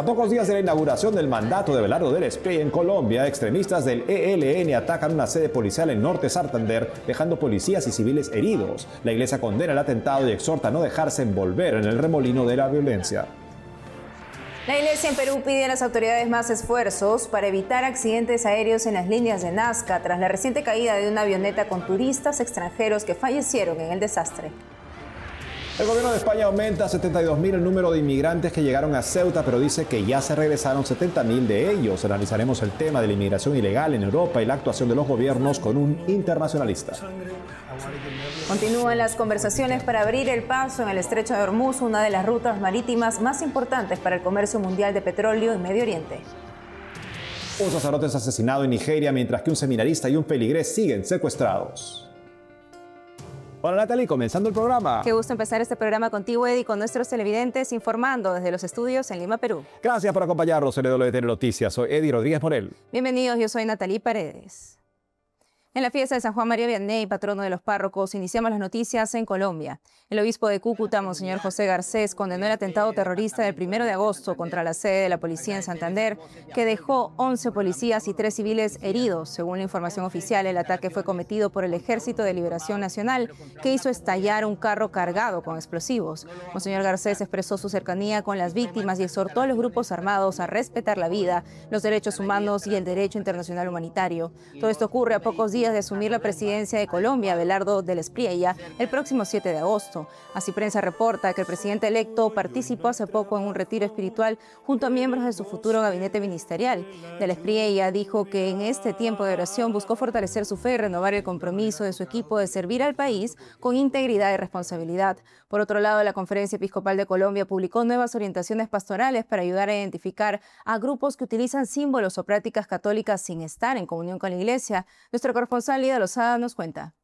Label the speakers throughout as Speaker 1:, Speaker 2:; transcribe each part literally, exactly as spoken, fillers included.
Speaker 1: a pocos días de la inauguración del mandato de Abelardo del Espriella en Colombia, extremistas del E L N atacan una sede policial en Norte Santander, dejando policías y civiles heridos. La iglesia condena el atentado y exhorta a no dejarse envolver en el remolino de la violencia.
Speaker 2: La iglesia en Perú pide a las autoridades más esfuerzos para evitar accidentes aéreos en las líneas de Nazca tras la reciente caída de una avioneta con turistas extranjeros que fallecieron en el desastre.
Speaker 1: El gobierno de España aumenta a setenta y dos mil el número de inmigrantes que llegaron a Ceuta, pero dice que ya se regresaron setenta mil de ellos. Analizaremos el tema de la inmigración ilegal en Europa y la actuación de los gobiernos con un internacionalista.
Speaker 2: Continúan las conversaciones para abrir el paso en el Estrecho de Hormuz, una de las rutas marítimas más importantes para el comercio mundial de petróleo en Medio Oriente.
Speaker 1: Un sacerdote es asesinado en Nigeria, mientras que un seminarista y un peligrés siguen secuestrados. Hola Natalie, comenzando el programa.
Speaker 2: Qué gusto empezar este programa contigo, Eddie, con nuestros televidentes, informando desde los estudios en Lima, Perú.
Speaker 1: Gracias por acompañarnos en W T N Noticias. Soy Eddie Rodríguez Morel.
Speaker 2: Bienvenidos, yo soy Natalie Paredes. En la fiesta de San Juan María Vianney, patrono de los párrocos, iniciamos las noticias en Colombia. El obispo de Cúcuta, Monseñor José Garcés, condenó el atentado terrorista del primero de agosto contra la sede de la policía en Santander, que dejó once policías y tres civiles heridos. Según la información oficial, el ataque fue cometido por el Ejército de Liberación Nacional, que hizo estallar un carro cargado con explosivos. Monseñor Garcés expresó su cercanía con las víctimas y exhortó a los grupos armados a respetar la vida, los derechos humanos y el derecho internacional humanitario. Todo esto ocurre a pocos días de asumir la presidencia de Colombia, Abelardo del Espriella, el próximo siete de agosto. Así Prensa reporta que el presidente electo participó hace poco en un retiro espiritual junto a miembros de su futuro gabinete ministerial. Del Espriella dijo que en este tiempo de oración buscó fortalecer su fe y renovar el compromiso de su equipo de servir al país con integridad y responsabilidad. Por otro lado, la Conferencia Episcopal de Colombia publicó nuevas orientaciones pastorales para ayudar a identificar a grupos que utilizan símbolos o prácticas católicas sin estar en comunión con la Iglesia. Nuestro corresponsal Lida Lozada nos cuenta.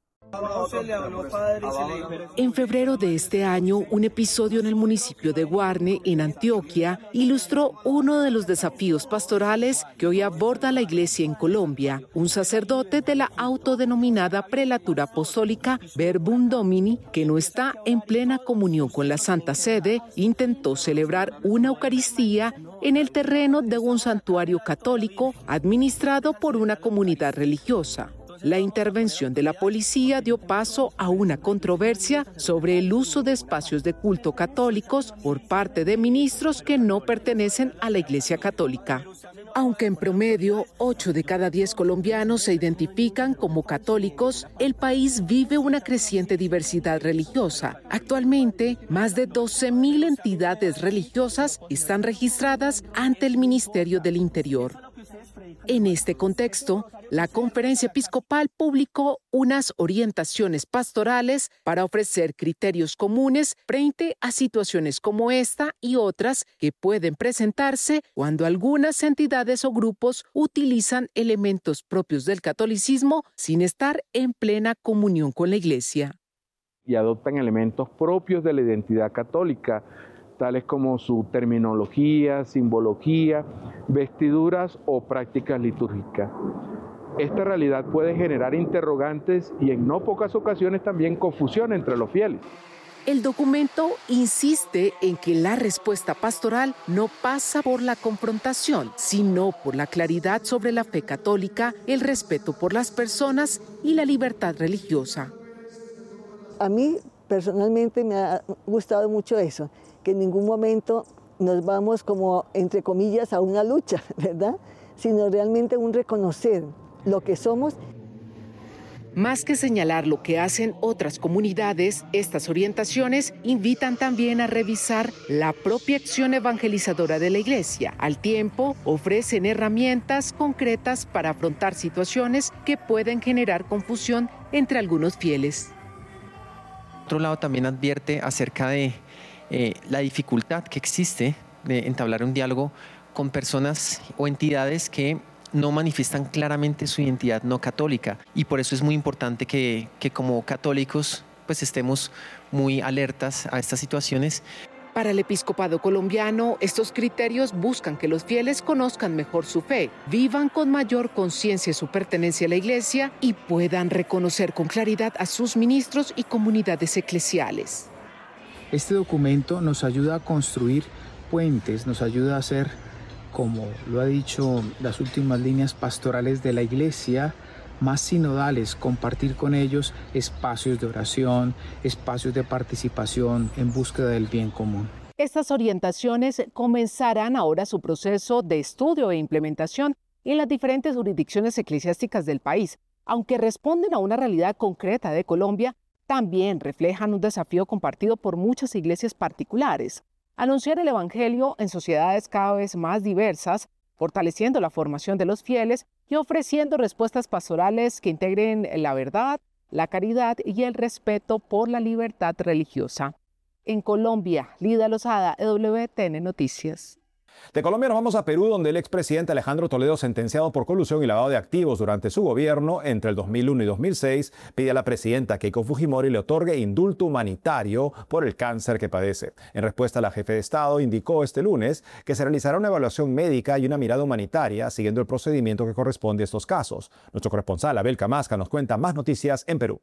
Speaker 3: En febrero de este año, un episodio en el municipio de Guarne, en Antioquia, ilustró uno de los desafíos pastorales que hoy aborda la Iglesia en Colombia. Un sacerdote de la autodenominada Prelatura Apostólica Verbum Domini, que no está en plena comunión con la Santa Sede, intentó celebrar una Eucaristía en el terreno de un santuario católico administrado por una comunidad religiosa. La intervención de la policía dio paso a una controversia sobre el uso de espacios de culto católicos por parte de ministros que no pertenecen a la Iglesia Católica. Aunque en promedio ocho de cada diez colombianos se identifican como católicos, el país vive una creciente diversidad religiosa. Actualmente, más de doce mil entidades religiosas están registradas ante el Ministerio del Interior. En este contexto, la Conferencia Episcopal publicó unas orientaciones pastorales para ofrecer criterios comunes frente a situaciones como esta y otras que pueden presentarse cuando algunas entidades o grupos utilizan elementos propios del catolicismo sin estar en plena comunión con la Iglesia.
Speaker 4: Y adoptan elementos propios de la identidad católica, tales como su terminología, simbología, vestiduras o prácticas litúrgicas. Esta realidad puede generar interrogantes y en no pocas ocasiones también confusión entre los fieles.
Speaker 3: El documento insiste en que la respuesta pastoral no pasa por la confrontación, sino por la claridad sobre la fe católica, el respeto por las personas y la libertad religiosa.
Speaker 5: A mí personalmente me ha gustado mucho eso, que en ningún momento nos vamos como, entre comillas, a una lucha, ¿verdad? Sino realmente un reconocer lo que somos.
Speaker 3: Más que señalar lo que hacen otras comunidades, estas orientaciones invitan también a revisar la propia acción evangelizadora de la Iglesia. Al tiempo, ofrecen herramientas concretas para afrontar situaciones que pueden generar confusión entre algunos fieles.
Speaker 6: Por otro lado, también advierte acerca de eh, la dificultad que existe de entablar un diálogo con personas o entidades que no manifiestan claramente su identidad no católica, y por eso es muy importante que, que como católicos pues estemos muy alertas a estas situaciones.
Speaker 3: Para el episcopado colombiano, estos criterios buscan que los fieles conozcan mejor su fe, vivan con mayor conciencia su pertenencia a la Iglesia y puedan reconocer con claridad a sus ministros y comunidades eclesiales.
Speaker 7: Este documento nos ayuda a construir puentes, nos ayuda a ser como lo ha dicho las últimas líneas pastorales de la Iglesia, más sinodales, compartir con ellos espacios de oración, espacios de participación en búsqueda del bien común.
Speaker 3: Estas orientaciones comenzarán ahora su proceso de estudio e implementación en las diferentes jurisdicciones eclesiásticas del país. Aunque responden a una realidad concreta de Colombia, también reflejan un desafío compartido por muchas iglesias particulares. Anunciar el Evangelio en sociedades cada vez más diversas, fortaleciendo la formación de los fieles y ofreciendo respuestas pastorales que integren la verdad, la caridad y el respeto por la libertad religiosa. En Colombia, Lida Lozada, E W T N Noticias.
Speaker 1: De Colombia nos vamos a Perú, donde el expresidente Alejandro Toledo, sentenciado por colusión y lavado de activos durante su gobierno entre el dos mil uno y dos mil seis, pide a la presidenta Keiko Fujimori le otorgue indulto humanitario por el cáncer que padece. En respuesta, la jefe de Estado indicó este lunes que se realizará una evaluación médica y una mirada humanitaria siguiendo el procedimiento que corresponde a estos casos. Nuestro corresponsal Abel Camasca nos cuenta más noticias en Perú.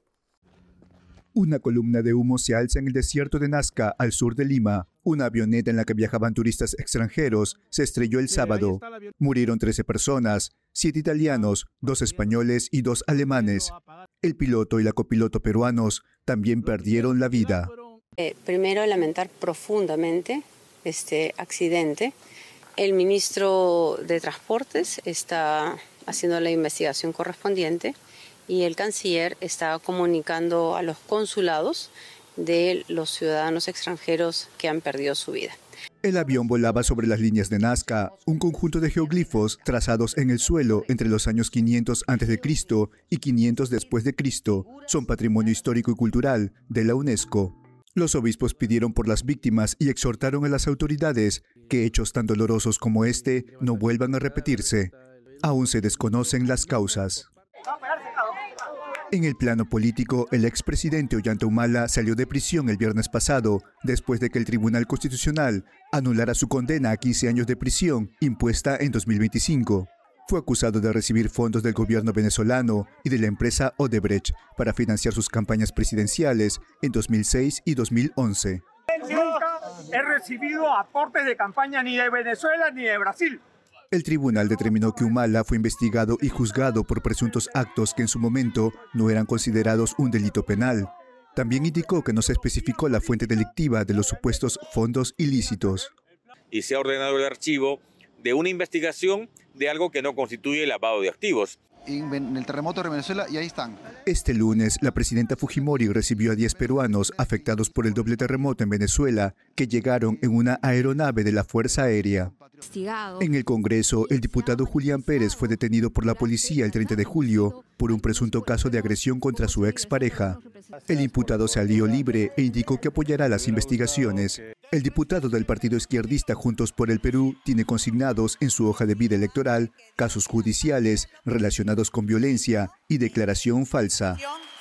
Speaker 8: Una columna de humo se alza en el desierto de Nazca, al sur de Lima. Una avioneta en la que viajaban turistas extranjeros se estrelló el sábado. Murieron trece personas, siete italianos, dos españoles y dos alemanes. El piloto y la copiloto peruanos también perdieron la vida.
Speaker 9: Eh, primero, lamentar profundamente este accidente. El ministro de Transportes está haciendo la investigación correspondiente y el canciller está comunicando a los consulados de los ciudadanos extranjeros que han perdido su vida.
Speaker 8: El avión volaba sobre las líneas de Nazca, un conjunto de geoglifos trazados en el suelo entre los años quinientos antes de Cristo y quinientos después de Cristo. Son patrimonio histórico y cultural de la UNESCO. Los obispos pidieron por las víctimas y exhortaron a las autoridades que hechos tan dolorosos como este no vuelvan a repetirse. Aún se desconocen las causas. En el plano político, el expresidente Ollanta Humala salió de prisión el viernes pasado, después de que el Tribunal Constitucional anulara su condena a quince años de prisión, impuesta en dos mil veinticinco. Fue acusado de recibir fondos del gobierno venezolano y de la empresa Odebrecht para financiar sus campañas presidenciales en dos mil seis y dos mil once.
Speaker 10: Nunca he recibido aportes de campaña ni de Venezuela ni de Brasil.
Speaker 8: El tribunal determinó que Humala fue investigado y juzgado por presuntos actos que en su momento no eran considerados un delito penal. También indicó que no se especificó la fuente delictiva de los supuestos fondos ilícitos.
Speaker 11: Y se ha ordenado el archivo de una investigación de algo que no constituye lavado de activos.
Speaker 12: En el terremoto de Venezuela y ahí están.
Speaker 8: Este lunes, la presidenta Fujimori recibió a diez peruanos afectados por el doble terremoto en Venezuela, que llegaron en una aeronave de la Fuerza Aérea. En el Congreso, el diputado Julián Pérez fue detenido por la policía el treinta de julio por un presunto caso de agresión contra su expareja. El imputado salió libre e indicó que apoyará las investigaciones. El diputado del partido izquierdista Juntos por el Perú tiene consignados en su hoja de vida electoral casos judiciales relacionados con violencia y declaración falsa.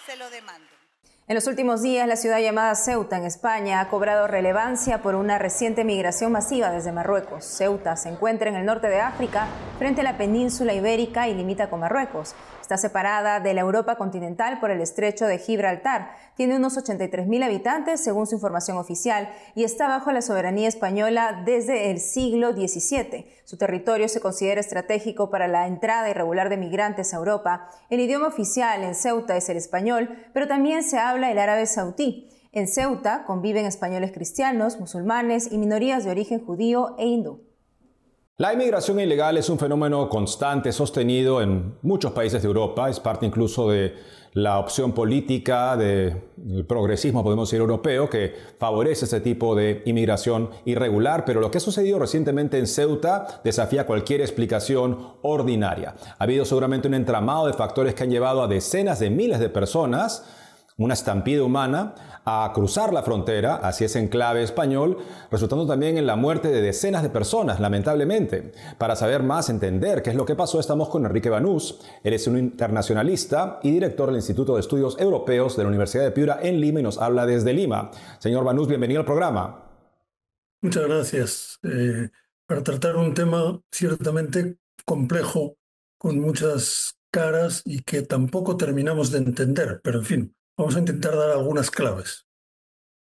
Speaker 2: En los últimos días, la ciudad llamada Ceuta, en España, ha cobrado relevancia por una reciente migración masiva desde Marruecos. Ceuta se encuentra en el norte de África, frente a la península ibérica y limita con Marruecos. Está separada de la Europa continental por el estrecho de Gibraltar. Tiene unos ochenta y tres mil habitantes, según su información oficial, y está bajo la soberanía española desde el siglo diecisiete. Su territorio se considera estratégico para la entrada irregular de migrantes a Europa. El idioma oficial en Ceuta es el español, pero también se habla el árabe saudí. En Ceuta conviven españoles cristianos, musulmanes y minorías de origen judío e hindú.
Speaker 1: La inmigración ilegal es un fenómeno constante, sostenido en muchos países de Europa. Es parte incluso de la opción política del progresismo, podemos decir, europeo, que favorece ese tipo de inmigración irregular. Pero lo que ha sucedido recientemente en Ceuta desafía cualquier explicación ordinaria. Ha habido seguramente un entramado de factores que han llevado a decenas de miles de personas, una estampida humana, a cruzar la frontera hacia ese enclave español, resultando también en la muerte de decenas de personas, lamentablemente. Para saber más, entender qué es lo que pasó, estamos con Enrique Banús. Él es un internacionalista y director del Instituto de Estudios Europeos de la Universidad de Piura en Lima y nos habla desde Lima. Señor Banús, bienvenido al programa.
Speaker 13: Muchas gracias. Eh, para tratar un tema ciertamente complejo, con muchas caras y que tampoco terminamos de entender, pero en fin, vamos a intentar dar algunas claves.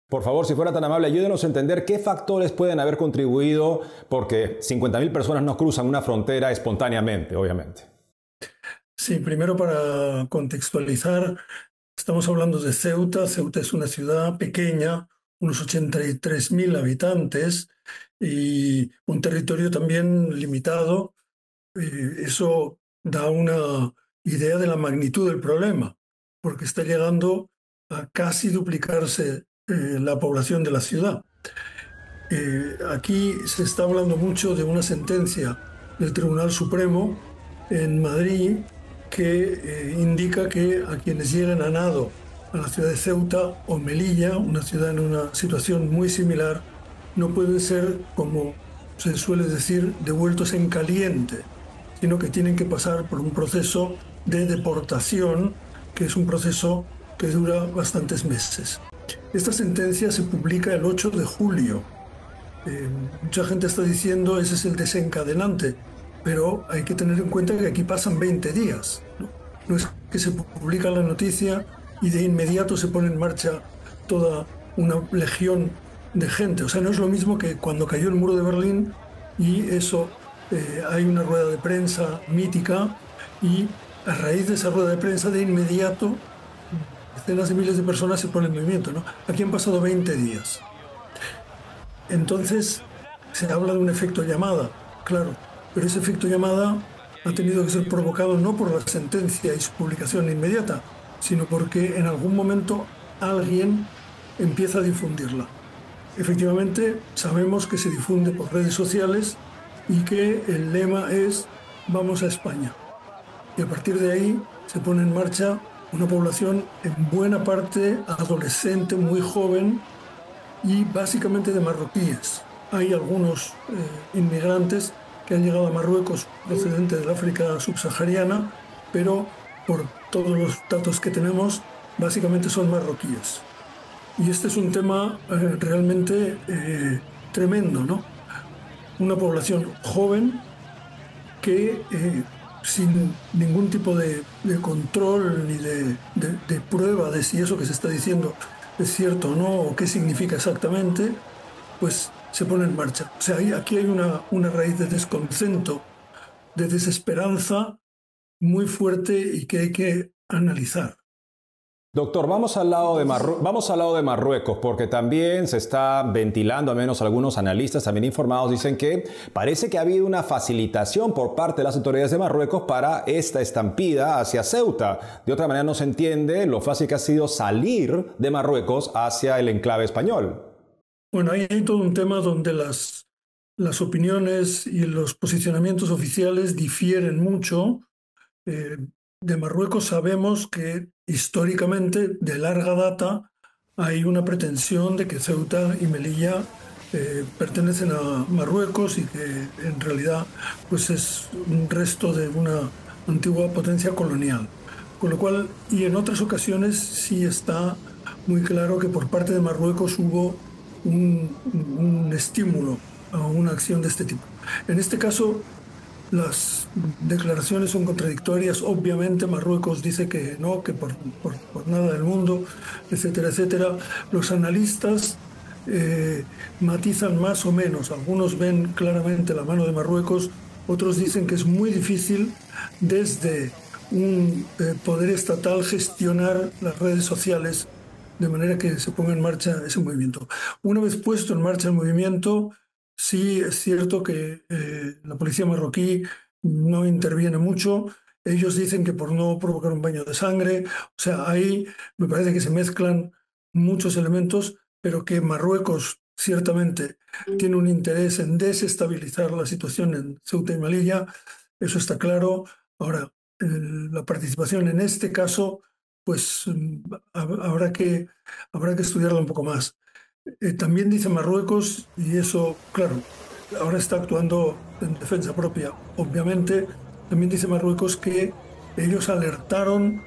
Speaker 1: Por favor, si fuera tan amable, ayúdenos a entender qué factores pueden haber contribuido, porque cincuenta mil personas no cruzan una frontera espontáneamente, obviamente.
Speaker 13: Sí, primero para contextualizar, estamos hablando de Ceuta. Ceuta es una ciudad pequeña, unos ochenta y tres mil habitantes y un territorio también limitado. Eh, eso da una idea de la magnitud del problema, porque está llegando a casi duplicarse eh, la población de la ciudad. Eh, aquí se está hablando mucho de una sentencia del Tribunal Supremo en Madrid que eh, indica que a quienes lleguen a nado a la ciudad de Ceuta o Melilla, una ciudad en una situación muy similar, no pueden ser, como se suele decir, devueltos en caliente, sino que tienen que pasar por un proceso de deportación, que es un proceso que dura bastantes meses. Esta sentencia se publica el ocho de julio. Eh, mucha gente está diciendo ese es el desencadenante, pero hay que tener en cuenta que aquí pasan veinte días. No, no es que se publica la noticia y de inmediato se pone en marcha toda una legión de gente. O sea, no es lo mismo que cuando cayó el muro de Berlín y eso, eh, hay una rueda de prensa mítica y a raíz de esa rueda de prensa de inmediato decenas de miles de personas se ponen en movimiento, ¿no? Aquí han pasado veinte días. Entonces se habla de un efecto llamada, claro, pero ese efecto llamada ha tenido que ser provocado no por la sentencia y su publicación inmediata, sino porque en algún momento alguien empieza a difundirla. Efectivamente, sabemos que se difunde por redes sociales y que el lema es «Vamos a España». Y a partir de ahí se pone en marcha una población en buena parte adolescente, muy joven y básicamente de marroquíes. Hay algunos eh, inmigrantes que han llegado a Marruecos procedentes del África subsahariana, pero por todos los datos que tenemos, básicamente son marroquíes. Y este es un tema eh, realmente eh, tremendo, ¿no? Una población joven que eh, sin ningún tipo de, de control ni de, de, de prueba de si eso que se está diciendo es cierto o no, o qué significa exactamente, pues se pone en marcha. O sea, hay, aquí hay una, una raíz de desconcento, de desesperanza muy fuerte y que hay que analizar.
Speaker 1: Doctor, vamos al, lado de Marru- vamos al lado de Marruecos, porque también se está ventilando, al menos algunos analistas también informados dicen que parece que ha habido una facilitación por parte de las autoridades de Marruecos para esta estampida hacia Ceuta. De otra manera no se entiende lo fácil que ha sido salir de Marruecos hacia el enclave español.
Speaker 13: Bueno, ahí hay todo un tema donde las, las opiniones y los posicionamientos oficiales difieren mucho. Eh, de Marruecos sabemos que históricamente, de larga data, hay una pretensión de que Ceuta y Melilla eh, pertenecen a Marruecos y que en realidad pues es un resto de una antigua potencia colonial. Con lo cual, y en otras ocasiones sí está muy claro que por parte de Marruecos hubo un, un estímulo a una acción de este tipo. En este caso, las declaraciones son contradictorias. Obviamente Marruecos dice que no, que por, por, por nada del mundo, etcétera, etcétera. Los analistas eh, matizan más o menos. Algunos ven claramente la mano de Marruecos, otros dicen que es muy difícil desde un eh, poder estatal gestionar las redes sociales de manera que se ponga en marcha ese movimiento. Una vez puesto en marcha el movimiento, sí es cierto que eh, la policía marroquí no interviene mucho. Ellos dicen que por no provocar un baño de sangre. O sea, ahí me parece que se mezclan muchos elementos, pero que Marruecos ciertamente tiene un interés en desestabilizar la situación en Ceuta y Melilla. Eso está claro. Ahora, el, la participación en este caso, pues habrá que, habrá que estudiarla un poco más. Eh, también dice Marruecos, y eso, claro, ahora está actuando en defensa propia, obviamente, también dice Marruecos que ellos alertaron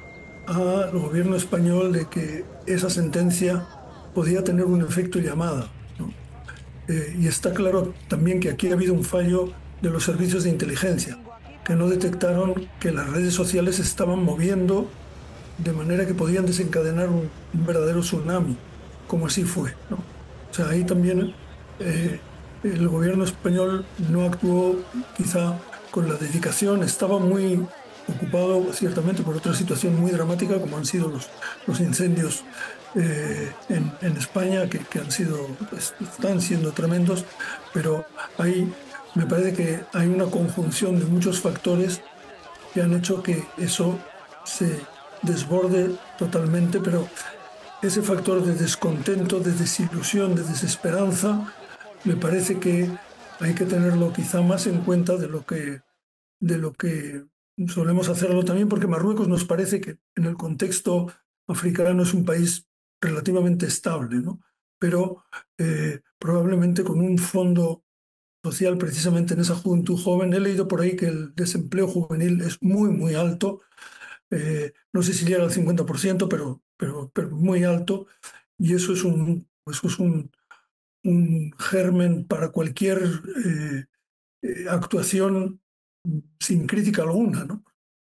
Speaker 13: al gobierno español de que esa sentencia podía tener un efecto llamada, ¿no? Eh, y está claro también que aquí ha habido un fallo de los servicios de inteligencia, que no detectaron que las redes sociales se estaban moviendo de manera que podían desencadenar un, un verdadero tsunami. como así fue, ¿no? O sea, ahí también eh, el gobierno español no actuó quizá con la dedicación, estaba muy ocupado ciertamente por otra situación muy dramática como han sido los, los incendios eh, en, en España, que, que han sido, pues, están siendo tremendos, pero ahí me parece que hay una conjunción de muchos factores que han hecho que eso se desborde totalmente, pero ese factor de descontento, de desilusión, de desesperanza, me parece que hay que tenerlo quizá más en cuenta de lo que, de lo que solemos hacerlo también, porque Marruecos nos parece que en el contexto africano es un país relativamente estable, ¿no? Pero eh, probablemente con un fondo social precisamente en esa juventud joven. He leído por ahí que el desempleo juvenil es muy, muy alto. Eh, no sé si llega al cincuenta por ciento, pero, pero, pero muy alto. Y eso es un, eso es un, un germen para cualquier eh, eh, actuación sin crítica alguna, ¿no?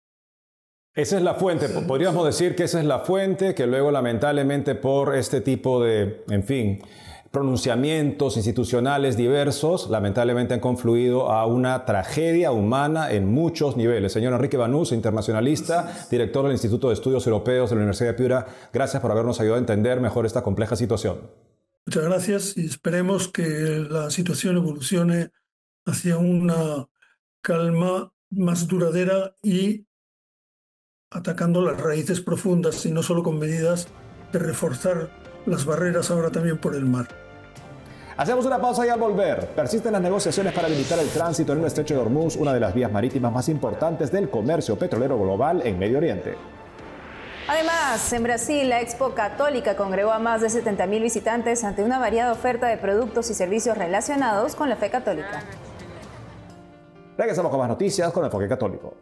Speaker 1: Esa es la fuente, podríamos decir que esa es la fuente, que luego lamentablemente por este tipo de, en fin, pronunciamientos institucionales diversos, lamentablemente han confluido a una tragedia humana en muchos niveles. Señor Enrique Banús, internacionalista, director del Instituto de Estudios Europeos de la Universidad de Piura, gracias por habernos ayudado a entender mejor esta compleja situación.
Speaker 13: Muchas gracias y esperemos que la situación evolucione hacia una calma más duradera y atacando las raíces profundas y no solo con medidas de reforzar las barreras ahora también por el mar.
Speaker 1: Hacemos una pausa y al volver, persisten las negociaciones para limitar el tránsito en el estrecho de Hormuz, una de las vías marítimas más importantes del comercio petrolero global en Medio Oriente.
Speaker 2: Además, en Brasil, la Expo Católica congregó a más de setenta mil visitantes ante una variada oferta de productos y servicios relacionados con la fe católica.
Speaker 1: Regresamos con más noticias con Enfoque Católico.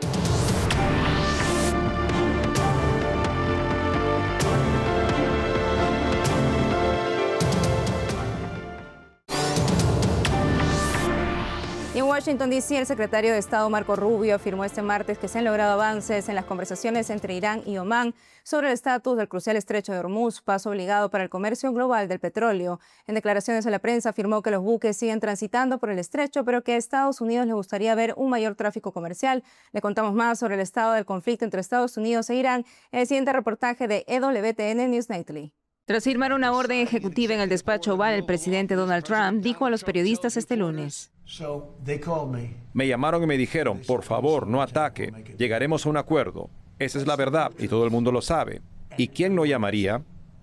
Speaker 2: En Washington, D C, el secretario de Estado Marco Rubio afirmó este martes que se han logrado avances en las conversaciones entre Irán y Omán sobre el estatus del crucial estrecho de Hormuz, paso obligado para el comercio global del petróleo. En declaraciones a la prensa afirmó que los buques siguen transitando por el estrecho, pero que a Estados Unidos le gustaría ver un mayor tráfico comercial. Le contamos más sobre el estado del conflicto entre Estados Unidos e Irán en el siguiente reportaje de E W T N News Nightly. Tras firmar una orden ejecutiva en el despacho Oval, el presidente Donald Trump dijo a los periodistas este lunes:
Speaker 14: Me llamaron y me dijeron, por favor, no ataque, llegaremos a un acuerdo. Esa es la verdad y todo el mundo lo sabe. ¿Y quién no llamaría?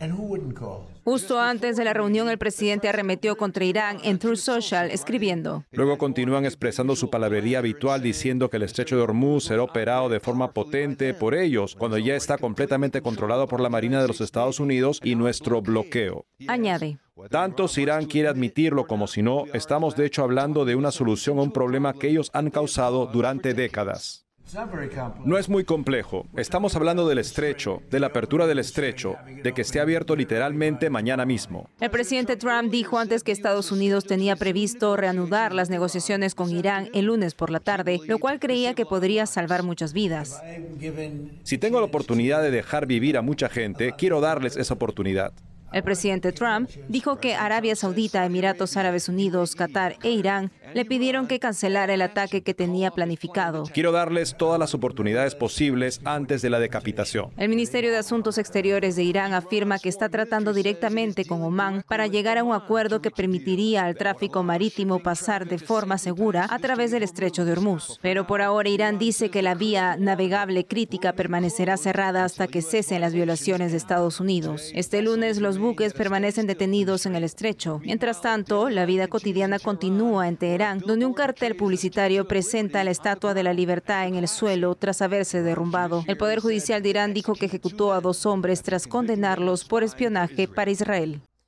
Speaker 2: Justo antes de la reunión, el presidente arremetió contra Irán en Truth Social, escribiendo:
Speaker 14: Luego continúan expresando su palabrería habitual diciendo que el estrecho de Hormuz será operado de forma potente por ellos cuando ya está completamente controlado por la Marina de los Estados Unidos y nuestro bloqueo.
Speaker 2: Añade:
Speaker 14: Tanto si Irán quiere admitirlo como si no, estamos de hecho hablando de una solución a un problema que ellos han causado durante décadas. No es muy complejo. Estamos hablando del estrecho, de la apertura del estrecho, de que esté abierto literalmente mañana mismo.
Speaker 2: El presidente Trump dijo antes que Estados Unidos tenía previsto reanudar las negociaciones con Irán el lunes por la tarde, lo cual creía que podría salvar muchas vidas.
Speaker 14: Si tengo la oportunidad de dejar vivir a mucha gente, quiero darles esa oportunidad.
Speaker 2: El presidente Trump dijo que Arabia Saudita, Emiratos Árabes Unidos, Qatar e Irán le pidieron que cancelara el ataque que tenía planificado.
Speaker 14: Quiero darles todas las oportunidades posibles antes de la decapitación.
Speaker 2: El Ministerio de Asuntos Exteriores de Irán afirma que está tratando directamente con Omán para llegar a un acuerdo que permitiría al tráfico marítimo pasar de forma segura a través del estrecho de Hormuz. Pero por ahora Irán dice que la vía navegable crítica permanecerá cerrada hasta que cesen las violaciones de Estados Unidos. Este lunes los buques permanecen detenidos en el estrecho. Mientras tanto, la vida cotidiana continúa en Teherán, donde un cartel publicitario presenta la Estatua de la Libertad en el suelo tras haberse derrumbado. El Poder Judicial de Irán dijo que ejecutó a dos hombres tras condenarlos por espionaje para Israel.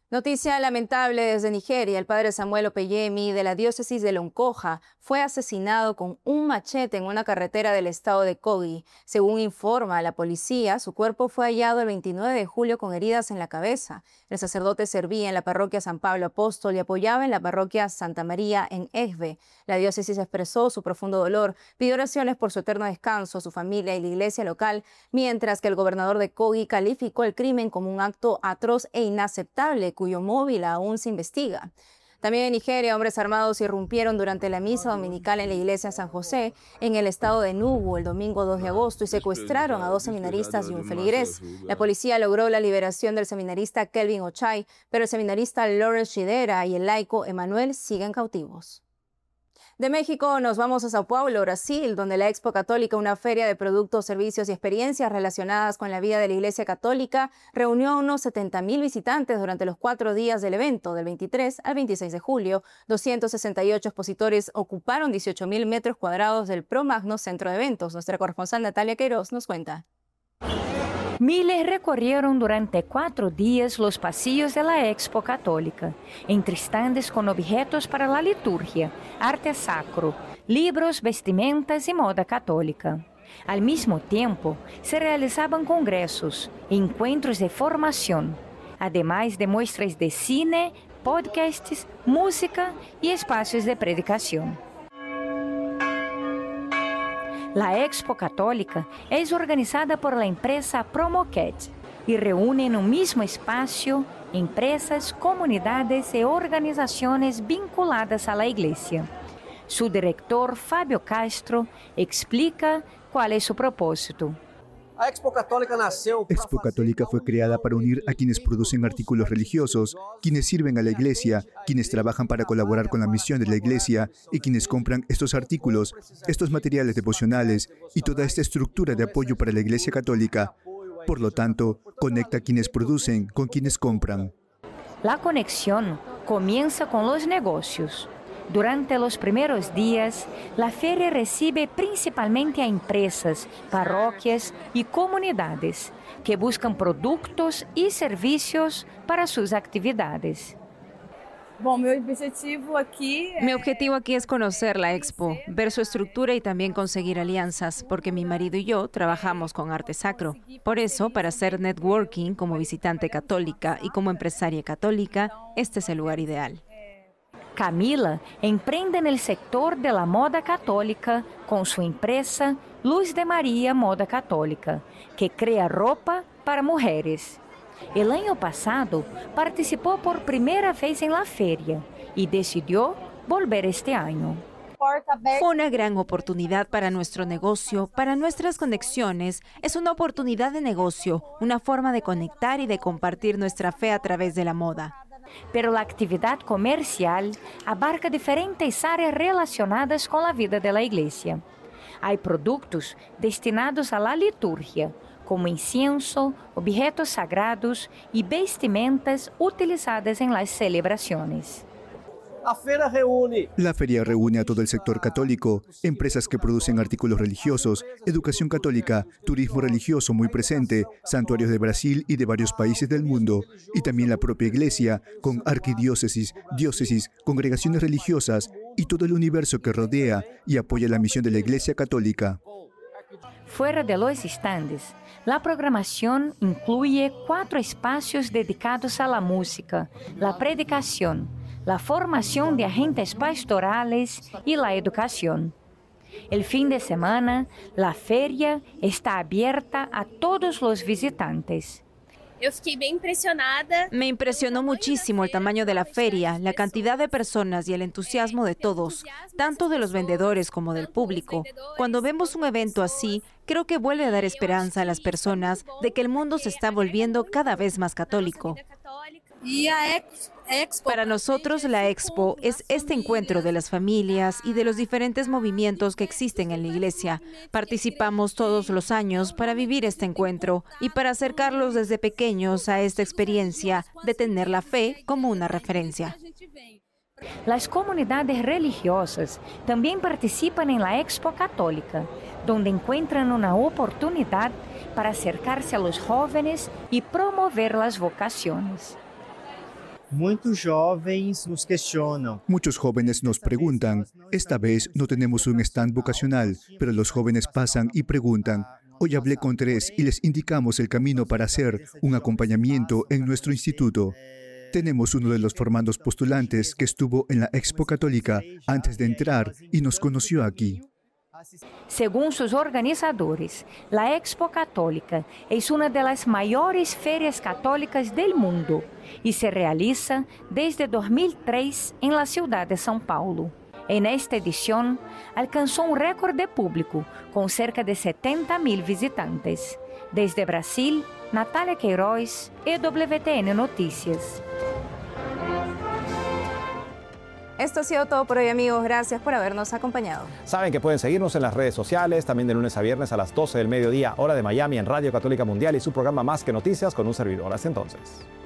Speaker 2: Noticia lamentable desde Nigeria. El padre Samuel Opeyemi de la diócesis de Loncoja fue asesinado con un machete en una carretera del estado de Kogi. Según informa la policía, su cuerpo fue hallado el veintinueve de julio con heridas en la cabeza. El sacerdote servía en la parroquia San Pablo Apóstol y apoyaba en la parroquia Santa María en Egbe. La diócesis expresó su profundo dolor, pidió oraciones por su eterno descanso, su familia y la iglesia local, mientras que el gobernador de Kogi calificó el crimen como un acto atroz e inaceptable, cuyo móvil aún se investiga. También en Nigeria, hombres armados irrumpieron durante la misa dominical en la iglesia San José, en el estado de Enugu, el domingo dos de agosto, y secuestraron a dos seminaristas y un feligrés. La policía logró la liberación del seminarista Kelvin Ochai, pero el seminarista Lawrence Shidera y el laico Emanuel siguen cautivos. De México nos vamos a Sao Paulo, Brasil, donde la Expo Católica, una feria de productos, servicios y experiencias relacionadas con la vida de la Iglesia Católica, reunió a unos setenta mil visitantes durante los cuatro días del evento, del veintitrés al veintiséis de julio. doscientos sesenta y ocho expositores ocuparon dieciocho mil metros cuadrados del Pro Magno Centro de Eventos. Nuestra corresponsal Natalia Queiroz nos cuenta.
Speaker 15: Miles recorrieron durante cuatro días los pasillos de la Expo Católica, entre estandes con objetos para la liturgia, arte sacro, libros, vestimentas y moda católica. Al mismo tiempo, se realizaban congresos, encuentros de formación, además de muestras de cine, podcasts, música y espacios de predicación. La Expo Católica es organizada por la empresa Promoquet y reúne en un mismo espacio empresas, comunidades y organizaciones vinculadas a la Iglesia. Su director, Fábio Castro, explica cuál es su propósito.
Speaker 16: A Expo Católica nació.
Speaker 8: Expo Católica fue creada para unir a quienes producen artículos religiosos, quienes sirven a la Iglesia, quienes trabajan para colaborar con la misión de la Iglesia y quienes compran estos artículos, estos materiales devocionales y toda esta estructura de apoyo para la Iglesia Católica. Por lo tanto, conecta a quienes producen con quienes compran.
Speaker 15: La conexión comienza con los negocios. Durante los primeros días, la feria recibe principalmente a empresas, parroquias y comunidades que buscan productos y servicios para sus actividades.
Speaker 2: Mi objetivo aquí es conocer la Expo, ver su estructura y también conseguir alianzas, porque mi marido y yo trabajamos con arte sacro. Por eso, para hacer networking como visitante católica y como empresaria católica, este es el lugar ideal.
Speaker 15: Camila emprende en el sector de la moda católica con su empresa Luz de María Moda Católica, que crea ropa para mujeres. El año pasado participó por primera vez en la feria y decidió volver este año.
Speaker 2: Fue una gran oportunidad para nuestro negocio, para nuestras conexiones. Es una oportunidad de negocio, una forma de conectar y de compartir nuestra fe a través de la moda.
Speaker 15: Pero la actividad comercial abarca diferentes áreas relacionadas con la vida de la iglesia. Hay productos destinados a la liturgia, como incienso, objetos sagrados y vestimentas utilizadas en las celebraciones.
Speaker 8: La feria reúne a todo el sector católico, empresas que producen artículos religiosos, educación católica, turismo religioso muy presente, santuarios de Brasil y de varios países del mundo, y también la propia iglesia, con arquidiócesis, diócesis, congregaciones religiosas y todo el universo que rodea y apoya la misión de la Iglesia Católica.
Speaker 15: Fuera de los estandes, la programación incluye cuatro espacios dedicados a la música, la predicación, la formación de agentes pastorales y la educación. El fin de semana, la feria está abierta a todos los visitantes.
Speaker 17: Eu fiquei bem impresionada.
Speaker 2: Me impresionó muchísimo el tamaño de la feria, la cantidad de personas y el entusiasmo de todos, tanto de los vendedores como del público. Cuando vemos un evento así, creo que vuelve a dar esperanza a las personas de que el mundo se está volviendo cada vez más católico. Para nosotros, la Expo es este encuentro de las familias y de los diferentes movimientos que existen en la iglesia. Participamos todos los años para vivir este encuentro y para acercarlos desde pequeños a esta experiencia de tener la fe como una referencia.
Speaker 15: Las comunidades religiosas también participan en la Expo Católica, donde encuentran una oportunidad para acercarse a los jóvenes y promover las vocaciones.
Speaker 18: Muchos jóvenes nos cuestionan.
Speaker 8: Muchos jóvenes nos preguntan, esta vez no tenemos un stand vocacional, pero los jóvenes pasan y preguntan. Hoy hablé con tres y les indicamos el camino para hacer un acompañamiento en nuestro instituto. Tenemos uno de los formandos postulantes que estuvo en la Expo Católica antes de entrar y nos conoció aquí.
Speaker 15: Según sus organizadores, la Expo Católica es una de las mayores ferias católicas del mundo y se realiza desde dos mil tres en la ciudad de São Paulo. En esta edición, alcanzó un récord de público con cerca de setenta mil visitantes. Desde Brasil, Natália Queiroz, E W T N Noticias.
Speaker 2: Esto ha sido todo por hoy, amigos. Gracias por habernos acompañado.
Speaker 1: Saben que pueden seguirnos en las redes sociales, también de lunes a viernes a las doce del mediodía, hora de Miami, en Radio Católica Mundial y su programa Más que Noticias con un servidor. Hasta entonces.